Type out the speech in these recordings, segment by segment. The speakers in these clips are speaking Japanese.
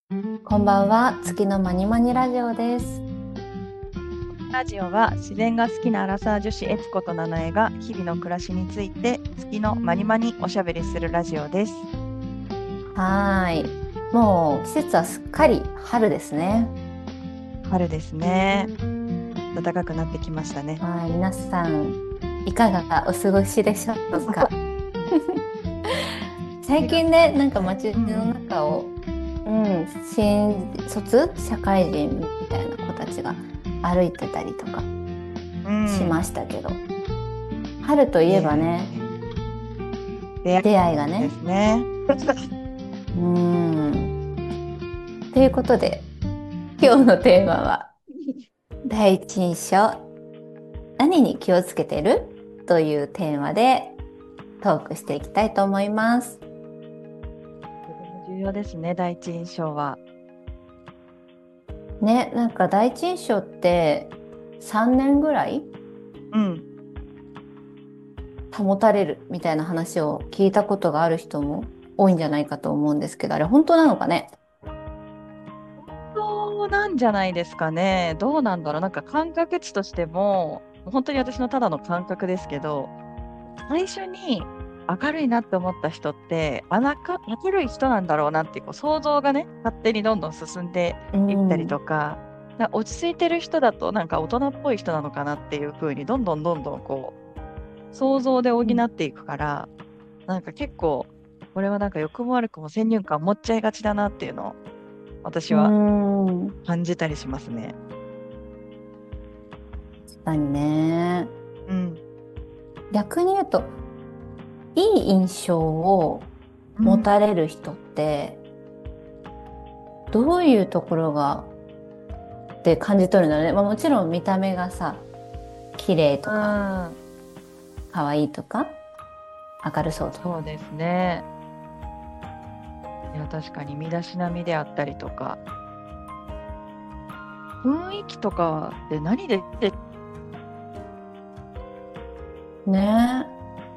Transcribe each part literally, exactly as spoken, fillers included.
こんばんは、月のまにまにラジオです。 ラジオは自然が好きなアラサー女子エツコとナナエが日々の暮らしについて月のまにまにおしゃべりするラジオです。 はーい。もう季節はすっかり春ですね。 春ですね。暖かくなってきましたね。 はい、皆さんいかがお過ごしでしょうか。最近ね、なんか街の中を、うん、新卒社会人みたいな子たちが歩いてたりとかしましたけど、春といえばね、 出会い出会いがね。 ですね。 うーん。ということで、今日のテーマは第一印象、何に気をつけてるというテーマでトークしていきたいと思います。 とても重要ですね、第一印象は。 ね、なんか第一印象ってさんねんぐらいうん保たれるみたいな話を聞いたことがある人も多いんじゃないかと思うんですけど、あれ本当なのかね。 そうなんじゃないですかね。どうなんだろう。なんか感覚値としても本当に私のただの感覚ですけど、最初に明るいなって思った人ってあなか明るい人なんだろうなっていうこう想像がね勝手にどんどん進んでういったりん、 とか、なんか落ち着いてる人だとなんか大人っぽい人なのかなっていう風にどんどんどんどんこう想像で補っていくから、なんか結構これはなんか良くも悪くも先入観持っちゃいがちだなっていうのを私うはん、 感じたりしますね。 確かにね。 うん。 逆に言うと、いい印象を持たれる人ってどういうところがって感じ取るんだろうね。まあ、もちろん見た目がさ、綺麗とうかん。 可愛いとか明るそうとか。 そうですね。いや、確かに身だしなみであったりとか、雰囲気とかって何で、でね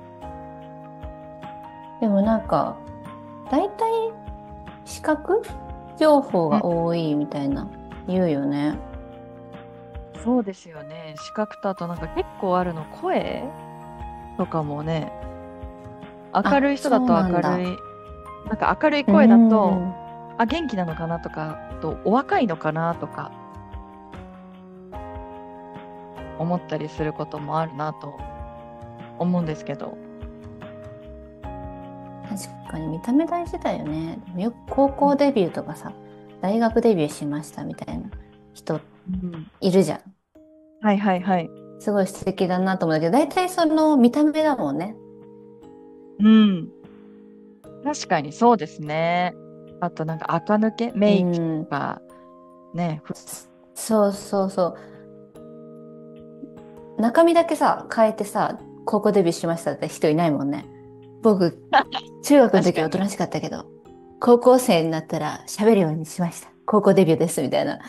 え。でもなんか大体視覚情報うん、 が多いみたいな言うよね。 そうですよね。視覚とあとなんか結構あるの、声とかもね、明あ、 るい人だそうとなんだ。 明るい、なんか明るいうー声だと、 ん。 あ、元気なのかなとか、あとお若いのかなとか思ったりすることもあるなと思うんですけど。 確かに見た目大事だよね。でもよく高うん。 校デビューとかさ、大学デビューしましたみたいな人うん。 いるじゃん。 はいはいはい。 すごい素敵だなと思うんだけど、大体その見た目だもんね。 うん。確かにそうですね。あとなんか垢抜け、 うメイクとん。 かね、ふそうそうそう。中身だけさ、変えてさ、高校デビューしましたって人いないもんね。僕、中学の確かに。 時はおとなしかったけど、高校生になったら喋るようにしました。高校デビューです、みたいな。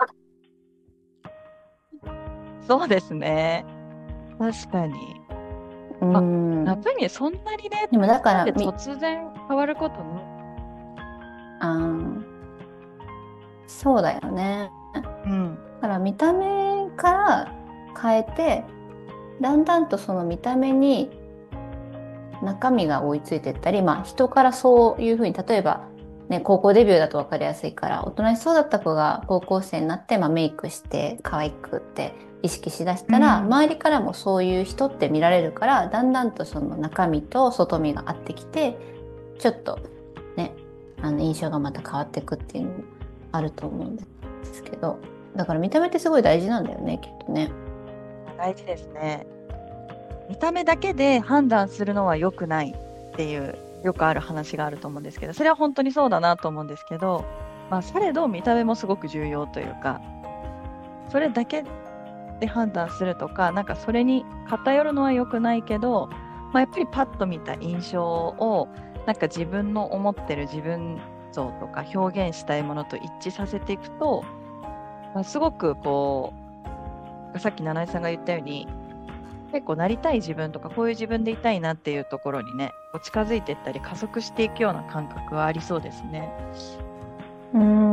そうですね。確かに。 うあ、中ん。 身そんなにね、 でもだかなんでら、み、 突然変わることね。 あー、そうだよね。だうん。 から見た目から変えて、だんだんとその見た目に中身が追いついていったり、まあ人からそういうふうに、例えば、ね、高校デビューだと分かりやすいから、おとなしそうだった子が高校生になって、まあ、メイクして可愛くって意識しだしたら、 うん。 周りからもそういう人って見られるから、だんだんとその中身と外身が合ってきて、ちょっとね、あの印象がまた変わっていくっていうのもあると思うんですけど、だから見た目ってすごい大事なんだよね、きっとね。 大事ですね。見た目だけで判断するのは良くないっていうよくある話があると思うんですけど、それは本当にそうだなと思うんですけど、まあ、されど見た目もすごく重要というか、それだけで判断するとか、なんかそれに偏るのは良くないけど、まあ、やっぱりパッと見た印象をなんか自分の思ってる自分像とか表現したいものと一致させていくと、まあ、すごくこうさっき七井さんが言ったように結構なりたい自分とかこういう自分でいたいなっていうところにねこう近づいていったり加速していくような感覚はありそうですね。 うー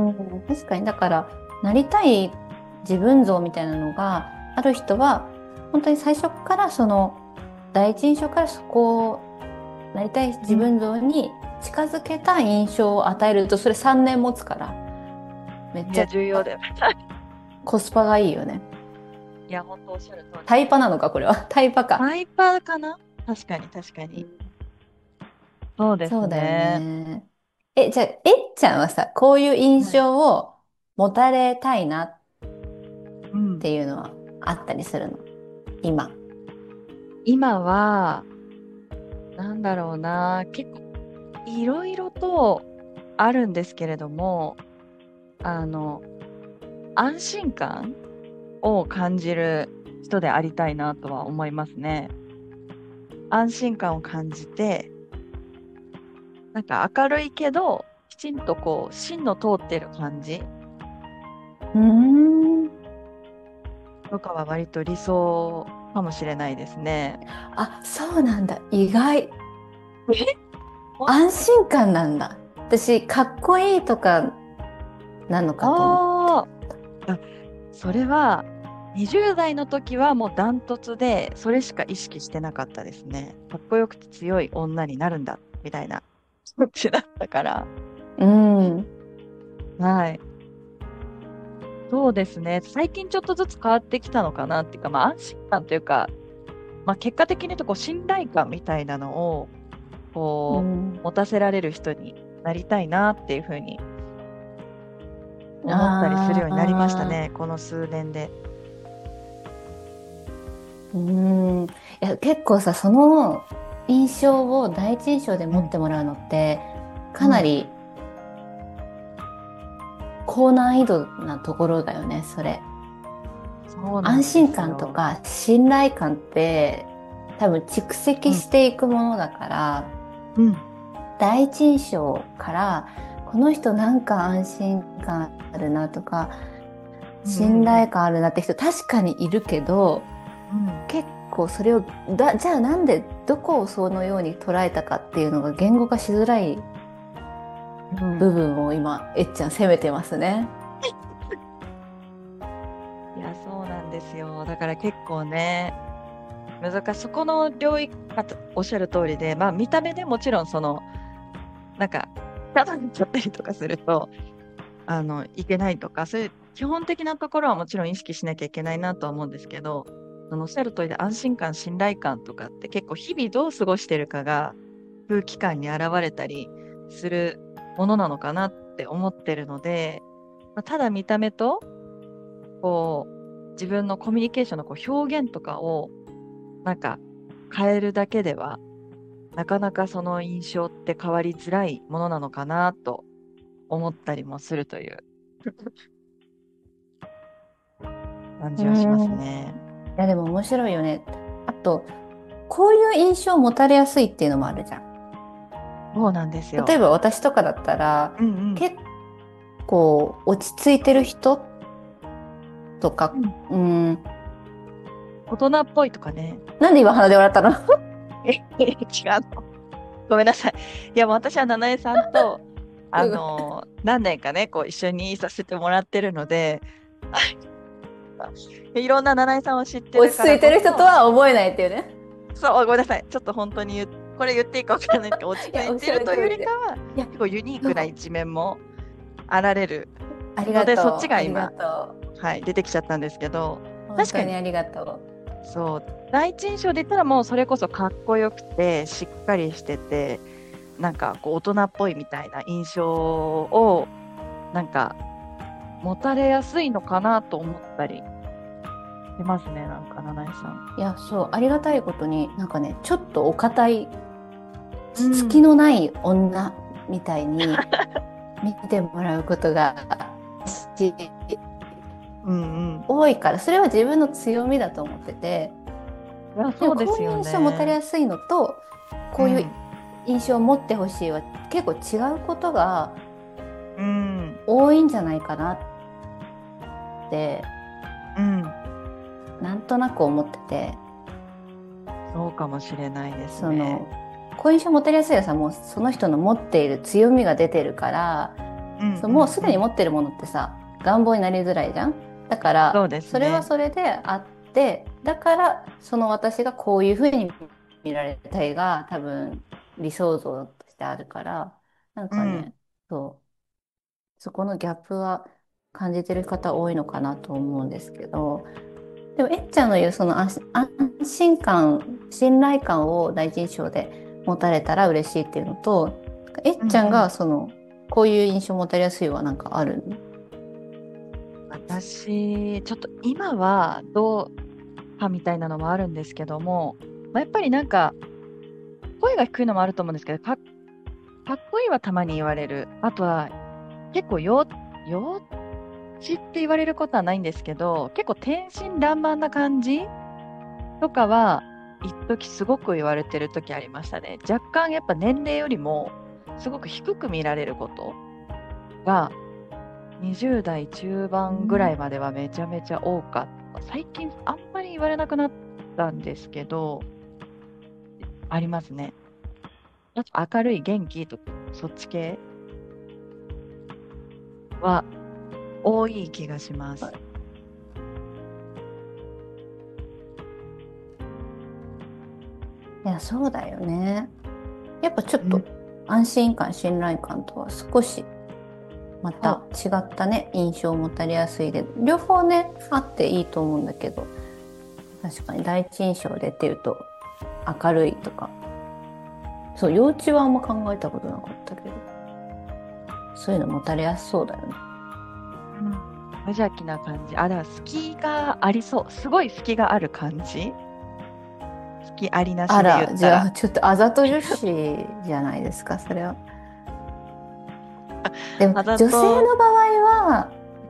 確かに、だからなりたい自分像みたいなのがある人は本当に最初からその第一印象からそこをなりたい自分像に近づけた印象を与えるとそれさんねん持つからめっいや、 ちゃ重要だよ。 コスパがいいよね。 いや、本当おっしゃる通り。 タイパなのかこれは。タイパか。 タイパーかな。確かに確かに。そうですそうだよね。 ね。え、じゃあ、えっちゃんはさ、こういう印はい。 象を持たれたいなっうん。 ていうのはあったりするの今？ 今は、なんだろうな、結構いろいろとあるんですけれども、あの、安心感を感じる人でありたいなとは思いますね。安心感を感じて、なんか明るいけど、きちんとこう、芯の通ってる感じうーん。 とかは割と理想かもしれないですね。 あ、そうなんだ。意外。 えほん安心感なんだ。私、かっこいいとかなのかと思っあーあ、それは、にじゅう代の時はもうダントツで、それしか意識してなかったですね。かっこよくて強い女になるんだ、みたいな気持ちだったから。 た。うん。 はい。そうですね。最近ちょっとずつ変わってきたのかなっていうか、まあ安心感というか、まあ結果的に言うとこう信頼感みたいなのを、 うこう、 ん。 持たせられる人になりたいなっていうふうに思ったりするようになりましたあね。この数年で。 ー、うん。いや、結構さ、その印象を第一印象で持っうん。 てもらうのって、かうん。 なり高難易度なところだよね、それ。 そうなんで安心すよ。 感とか信頼感って多分蓄積うん。 していくものだから、 うん。 第一印象からこの人なんか安心感あるなとかうん。 信うん。 頼感あるなって人確かにいるけど、 うん。 結構それをだじゃあなんでどこをそのように捉えたかっていうのが言語化しづらいうん。 部分を今えっちゃん責めてますね。 いや、そうなんですよ。だから結構ね、難しい。そこの領域、あとおっしゃる通りで、まあ見た目でもちろんその、なんか、ただにちゃったりとかすると、あの、いけないとか、そういう基本的なところはもちろん意識しなきゃいけないなとは思うんですけど、そのおっしゃる通りで安心感、信頼感とかって結構日々どう過ごしてるかが空気感に現れたりするものなのかなって思ってるので、まあ、ただ見た目と、こう、自分のコミュニケーションのこう表現とかをなんか変えるだけでは、なかなかその印象って変わりづらいものなのかなと思ったりもするという感うじはしますん。いね。 やでも面白いよね。あとこういう印象を持たれやすいっていうのもあるじゃん。 そうなんですよ。 例えば私とかだったらうんうん。 結構落ち着いてる人とか、 うん。 うん、 大人っぽいとかね。 なんで今鼻で笑ったの？ え、違うの。ごめんなさい。いや、もう私は七重さんと、あうん、 のー何年かね、こう一緒にさせてもらってるので、いろんな七重さんを知ってるから落ち着いてる人とこそ、 は思えないっていうね。 そう、ごめんなさい。ちょっと本当に言う、これ言っていいかわからないけど、落ちいや、 着いおっしゃてるというよる通りで。 りかは、 いや、 結構ユニークなそう。 一面もあられるありので、そっがとう。ありがちが今、 とはい、出てきちゃったんですけど、 う。本確かに、 当にありがとそう、第一印象で言ったらもうそれこそかっこよくて、しっかりしてて、なんかこう大人っぽいみたいな印象を、なんか持たれやすいのかなと思ったりしますね、なんか、七重さん。 う。いや、そう、ありがたいことに、なんかね、ちょっとお堅い、 うん。 隙のない女みたいに見てもらうことがしうんうん。 多いから、それは自分の強みだと思ってて、 いや、 でもそうですよこういう印象を持たれね。 やすいのと、こういううん。 印象を持ってほしいは結構違うことがうん。 多いんじゃないかなってうん。 なんとなく思ってて、 そうかもしれないですね。 そのこういう印象を持たれやすいはさ、もうその人の持っている強みが出てるからうんそう、 うんうん。 もうすでに持ってるものってさ、願望になりづらいじゃん。だからそうですそれはね。 それであって、だからその私がこういうふうに見られたいが多分理想像としてあるから、なんうん。 かね、そう、そこのギャップは感じてる方多いのかなと思うんですけど、でもえっちゃんの言うその安安心感、信頼感を第一印象で持たれたら嬉しいっていうのと、えっちゃんうんうん。 がそのこういう印象を持たれやすいはなんかある？ 私、ちょっと今はどうかみたいなのもあるんですけども、まあ、やっぱりなんか、声が低いのもあると思うんですけど、か、かっこいいはたまに言われる。あとは、結構幼、幼稚って言われることはないんですけど、結構天真爛漫な感じとかは、一時すごく言われてる時ありましたね。若干やっぱ年齢よりも、すごく低く見られることが、にじゅう代中盤ぐらいまではめちゃめちゃ多かった。最近あんまり言われなくなったんですけど、ありますね。あと明るい元気とか、そっち系は多い気がします。 いや、そうだよね。やっぱちょっうん、 と安心感、信頼感とは少しまたそう、 違ったね、印象を持たれやすいで、両方ね、あっていいと思うんだけど、確かに第一印象でっていうと明るいとか、そう、幼稚はあんま考えたことなかったけど、そういうの持たれやすそうだよね。 うん、無邪気な感じ。あ、だから隙がありそう。すごい隙がある感じ。隙ありなしで言っあら、じたら。 ゃあちょっとあざと女子じゃないですか、それは。でもあざ女性と、 の場合は、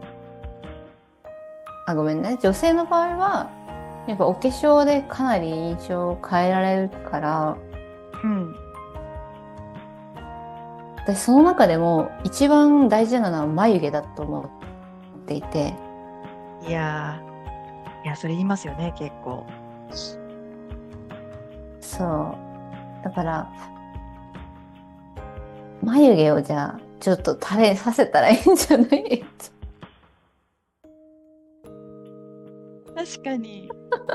あ、ごめんね。女性の場合は、やっぱお化粧でかなり印象を変えられるから、 うん。 私その中でも一番大事なのは眉毛だと思っていて、 いやー、いや、それ言いますよね、結構。 そう。だから、眉毛をじゃあ、ちょっと垂れさせたらいいんじゃない？ 確かに。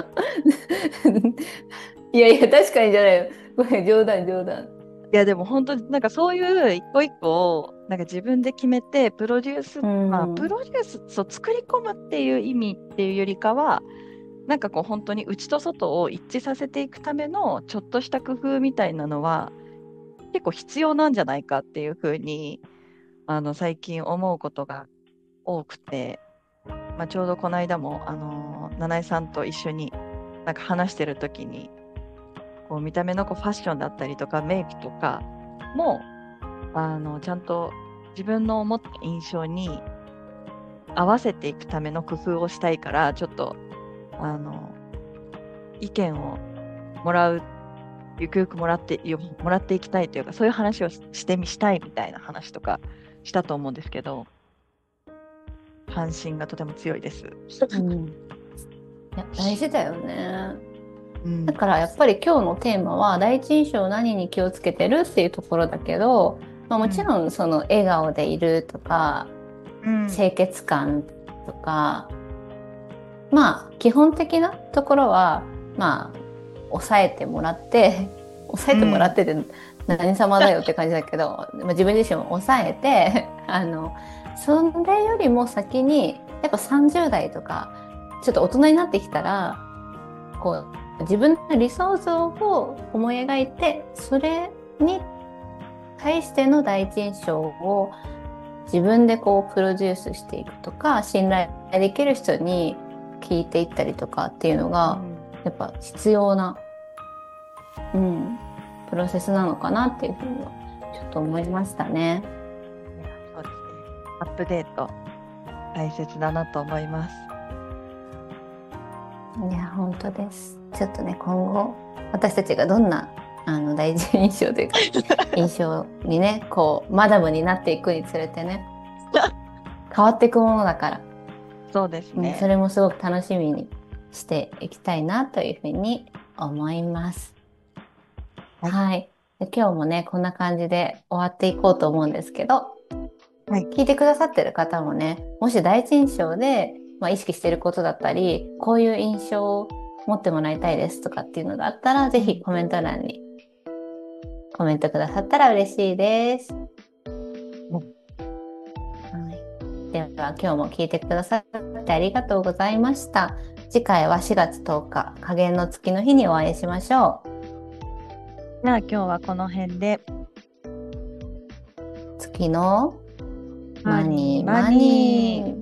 いやいや、確かにじゃないよ。ごめん、冗談、冗談。 いや、でも本当になんかそういう一個一個をなんか自分で決めてプロデュース、 うまあプん。 ロデュース、そう作り込むっていう意味っていうよりかは、なんかこう本当に内と外を一致させていくためのちょっとした工夫みたいなのは結構必要なんじゃないかっていうふうにあの最近思うことが多くて、まあ、ちょうどこの間もあの七重さんと一緒になんか話してる時にこう見た目のこうファッションだったりとかメイクとかもあのちゃんと自分の思った印象に合わせていくための工夫をしたいからちょっとあの意見をもらうゆくゆくもらってよもらっていきたいというかそういう話をししてみしたいみたいな話とかしたと思うんですけど関心がとても強いです。 うん。いや、大事だよね。 うん、 だからやっぱり今日のテーマは第一印象何に気をつけてるっていうところだけど、まあ、もちうん、 ろんその笑顔でいるとかうん、 清潔感とか、まあ基本的なところはまあ抑えてもらって抑えてもらっうん、 てて何様だよって感じだけど、まあ、自分自身も抑えてあのそれよりも先にやっぱさんじゅう代とかちょっと大人になってきたらこう自分の理想像を思い描いてそれに対しての第一印象を自分でこうプロデュースしていくとか信頼できる人に聞いていったりとかっていうのがうん。 やっぱ必要な、うん、プロセスなのかなっていうふうにはちょっと思いましたね。 いや、そうですね。アップデート大切だなと思います。 いや本当です。ちょっとね今後私たちがどんなあの第一印象というか印象にねこうマダムになっていくにつれてね変わっていくものだから、 そうですうん、そね。 れもすごく楽しみにしていきたいなというふうに思います。 はい。 はい。で今日もね、こんな感じで終わっていこうと思うんですけど、 はい。 聞いてくださってる方もね、もし第一印象で、まあ、意識してることだったり、こういう印象を持ってもらいたいですとかっていうのがあったら、ぜうん。 ひコメント欄にコメントくださったら嬉しいです。 うん。 はい、では今日も聞いてくださってありがとうございました。次回はしがつとおか、下弦の月の日にお会いしましょじゃあ今日はこの辺で、 う。月のママニーマニーマニー。 ニー。